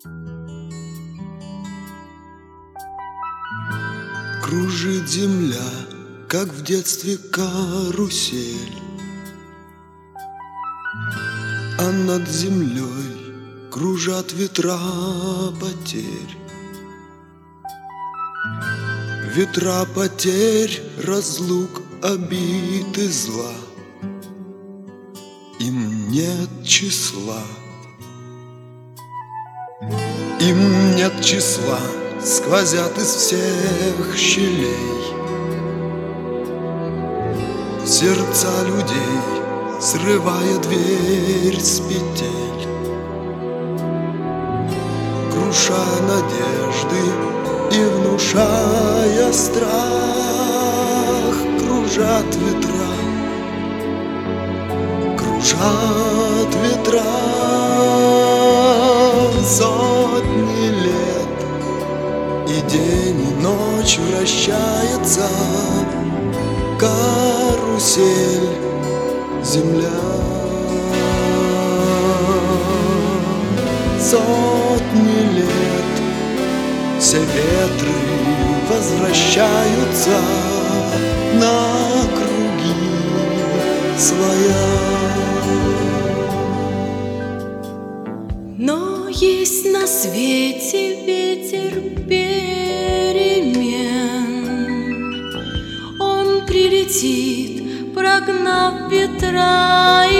Кружит земля, как в детстве карусель, а над землей кружат ветра потерь. Ветра потерь, разлук, обид и зла. Им нет числа. Им нет числа, сквозят из всех щелей сердца людей, срывая дверь с петель, крушая надежды и внушая страх. Кружат ветра, кружат ветра сотни лет, и день и ночь вращается карусель земля. Сотни лет все ветры возвращаются на круги своя. Но есть на свете ветер перемен. Он прилетит, прогнав ветра